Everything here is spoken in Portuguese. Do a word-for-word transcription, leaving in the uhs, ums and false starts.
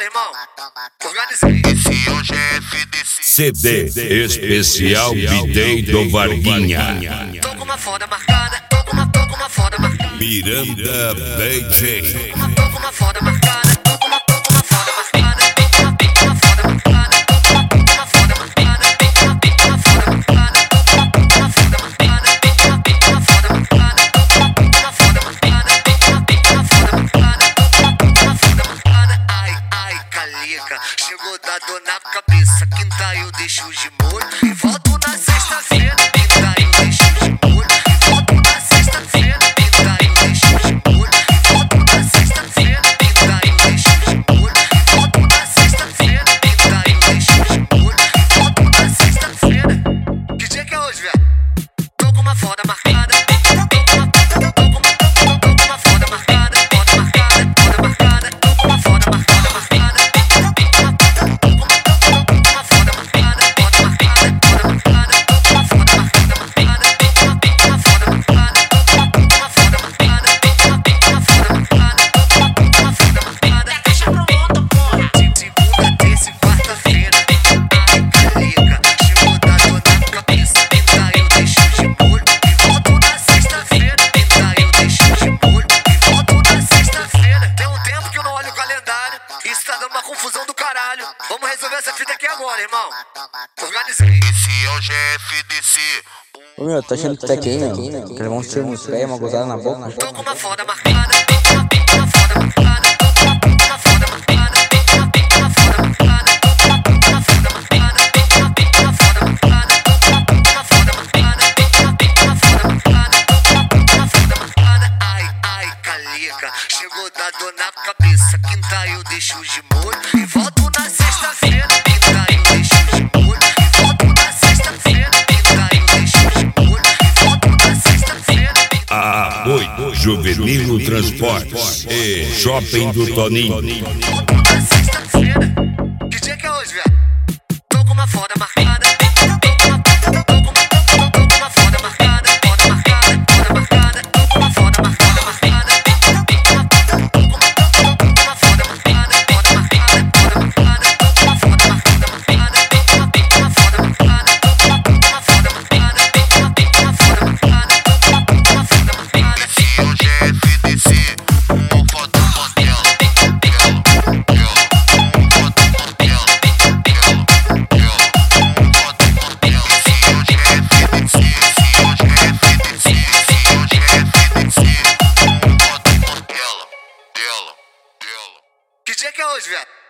agora, irmão. Organizei. Esse hoje é F D C. C D especial B-Day do Varguinha. Tô com uma foda marcada, tô com uma, tô com uma foda marcada. Miranda B J. Tô com uma foda marcada, tô com uma, tô com uma foda marcada. Tô com uma, tô com uma foda marcada. Tô com uma, tô com uma foda marcada. Tô com uma, tô com uma foda marcada. Tô com uma, tô com uma foda marcada. Tô com uma, tô com uma foda marcada. Tô com uma, tô com uma foda marcada. Tô com uma, tô com uma foda marcada. Tô com uma, tô com uma foda marcada. Ai, ai, calica, chegou da dor na cabeça. Quinta eu deixo de molho e volto na sexta-feira. Quinta eu deixo de molho e volto na sexta-feira. Quinta eu deixo de molho e volto na sexta-feira. Quinta eu deixo de molho e volto na sexta-feira. Quinta eu deixo de molho e volto na sexta-feira. Que dia que é hoje, velho? Tô com uma foda marcada. Tô com uma, tô com uma, tô com uma foda marcada. Foda marcada, foda marcada. Tô com uma foda marcada, marcada. Tô com uma, tô com uma, tô com uma foda marcada. Foda marcada, foda marcada. Tô com uma foda marcada, marcada. Tô com uma, tô com uma foda marcada. Tô com uma, tô com uma foda marcada. Tô com uma, tô com uma foda marcada. Tô com uma, tô com uma foda marcada. Deixa pronto, porra. Segunda, terça e quarta-feira. Ai, calica, chegou da dor na cabeça. Quinta eu deixo de molho e volto na sexta-feira. Quinta eu deixo de molho e volto na sexta-feira. Tem um tempo que eu não olho o calendário. Isso tá dando uma confusão do caralho. Vamos resolver essa fita aqui agora, irmão. Organizei. Esse hoje é F D C. Ô meu, tá achando que tá aqui, meu? Que levar uns tiros nos pés, uma gozada na boca. Tô com uma foda marcada. Tô com uma, tô com uma foda marcada. Tô com uma, tô com uma foda marcada. Tô com uma, tô com uma foda marcada. Tô com uma, tô com uma foda marcada. Tô com uma, tô com uma foda marcada. Tô com uma, tô com uma foda marcada. Tô com uma, tô com uma foda marcada. Tô com uma, tô com uma foda marcada. Ai, ai, calica, chegou da dor na cabeça. Quinta eu deixo de molho e volto na sexta-feira. Quinta eu deixo de molho e volto na sexta-feira. Quinta eu deixo de molho e volto na sexta-feira. Apoio Juvenil Transportes e Shopping do Toninho. Volto na sexta-feira. Que dia que é hoje, velho? Tô com uma foda marcada. Tô com uma, tô com uma, tô com uma foda marcada. Foda marcada, foda marcada. Tô com uma foda marcada, marcada. Tô com uma, tô com uma, tô com uma foda marcada. Foda marcada, foda marcada. Tô com uma foda marcada, marcada. Tô com uma, tô com uma foda marcada. Tô com uma, tô com uma foda marcada. Tô com uma, tô com uma foda marcada. Tô com uma, tô com uma foda marcada. Esse hoje é F D C. Um foto modelo. Um foto modelo. Um foto modelo. Esse hoje é F D C. Esse hoje é F D C. Esse hoje é F D C. Um foto modelo. Dela. Dela. Que dia que é hoje, velho?